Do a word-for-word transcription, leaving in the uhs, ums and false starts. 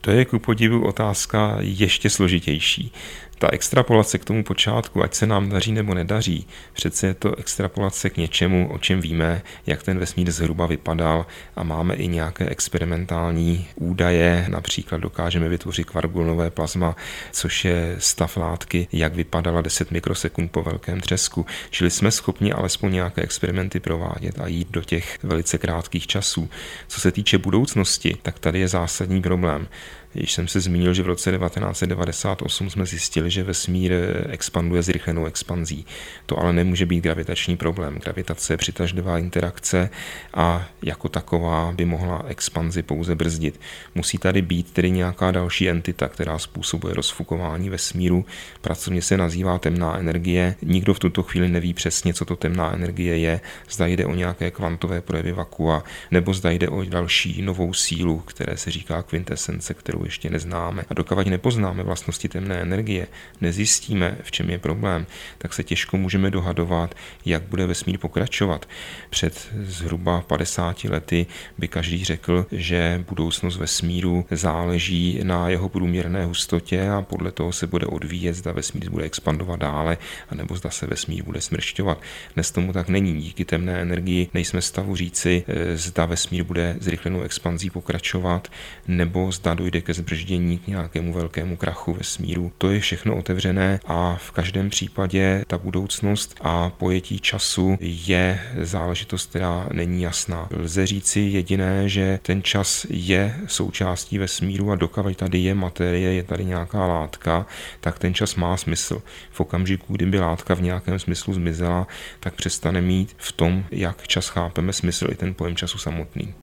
To je ku podivu otázka ještě složitější. Ta extrapolace k tomu počátku, ať se nám daří nebo nedaří, přece je to extrapolace k něčemu, o čem víme, jak ten vesmír zhruba vypadal a máme i nějaké experimentální údaje, například dokážeme vytvořit kvargulnové plazma, což je stav látky, jak vypadala deset mikrosekund po velkém třesku. Čili jsme schopni alespoň nějaké experimenty provádět a jít do těch velice krátkých časů. Co se týče budoucnosti, tak tady je zásadní problém. Když jsem se zmínil, že v roce devatenáct set devadesát osm jsme zjistili, že vesmír expanduje zrychlenou expanzí. To ale nemůže být gravitační problém. Gravitace je přitažlivá interakce a jako taková by mohla expanzi pouze brzdit. Musí tady být tedy nějaká další entita, která způsobuje rozfukování vesmíru. Pracovně se nazývá temná energie. Nikdo v tuto chvíli neví přesně, co to temná energie je. Zda jde o nějaké kvantové projevy vakua, nebo zda jde o další novou sílu, které se říká kvintesence, kterou ještě neznáme. A dokud nepoznáme vlastnosti temné energie, nezjistíme, v čem je problém, tak se těžko můžeme dohadovat, jak bude vesmír pokračovat. Před zhruba padesáti lety by každý řekl, že budoucnost vesmíru záleží na jeho průměrné hustotě a podle toho se bude odvíjet, zda vesmír bude expandovat dále, anebo zda se vesmír bude smršťovat. Dnes tomu tak není. Díky temné energii nejsme v stavu říci, zda vesmír bude zrychlenou expanzí pokračovat, nebo zda dojde ke zbrždění, k nějakému velkému krachu vesmíru. To je všechno otevřené a v každém případě ta budoucnost a pojetí času je záležitost, která není jasná. Lze říci jediné, že ten čas je součástí vesmíru a dokud tady je materie, je tady nějaká látka, tak ten čas má smysl. V okamžiku, kdyby látka v nějakém smyslu zmizela, tak přestane mít v tom, jak čas chápeme, smysl i ten pojem času samotný.